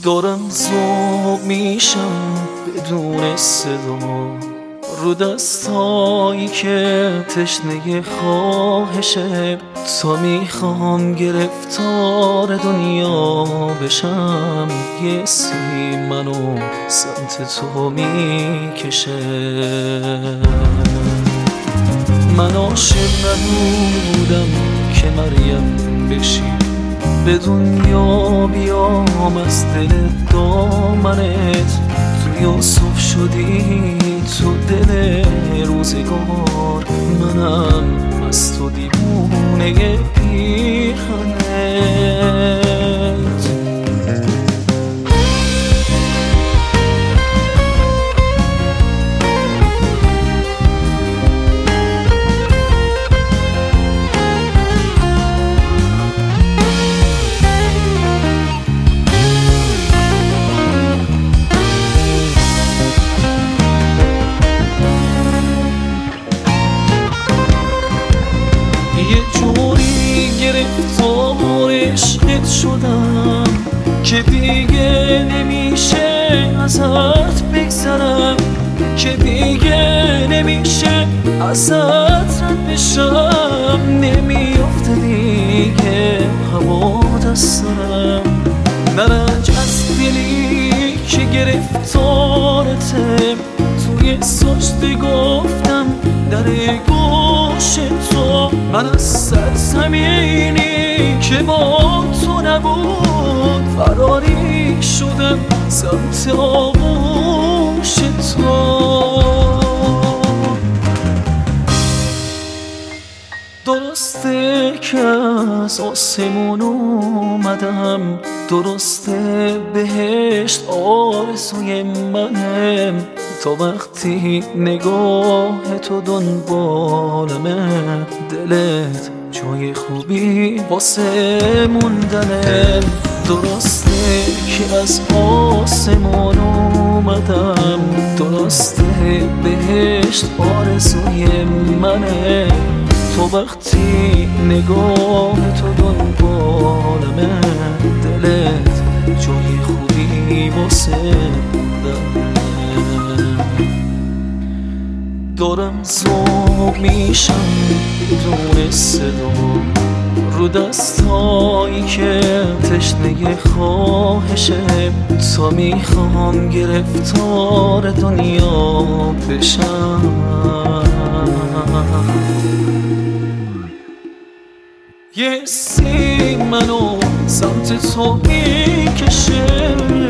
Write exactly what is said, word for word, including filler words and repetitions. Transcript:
دارم ذوب میشم بدون صدا رو دستایی که تشنه خواهشه، تا میخوام گرفتار دنیا بشم. یه سی منو سمت تو میکشه. من عاشق نبودم که مریم بشی، به دنیا بیام از دل دامنت. تو یوسف شدی تو دل روزگار، منم از تو دیوونه پیرهنت. یه جوری گرفتار عشقت شدم که دیگه نمیشه ازت بگذرم، که دیگه نمیشه ازت رد بشم. نمیافته دیگه هوا دست سرم، نرنج از دلی که گرفتارته. توی سجده گفتم در گوش تو، من از سرزمینی که با تو نبود فراری شدم سمت آغوش تو. درسته که از آسمون اومدم، درسته بهشت آرزوی منه. تا وقتی نگاه تو دنبالمه، دلت جای خوبی واسه موندنه. درسته که از آسمون اومدم، درسته بهشت آرزوی منه. تو وقتی نگاه تو دنبالمه، دلت جای خوبی واسه موندنه. دارم ذوب میشم بدون صدا رو دستایی که تشنه خواهشه، تا میخوام گرفتار دنیا بشم. یه سی منو سمت تو میکشه.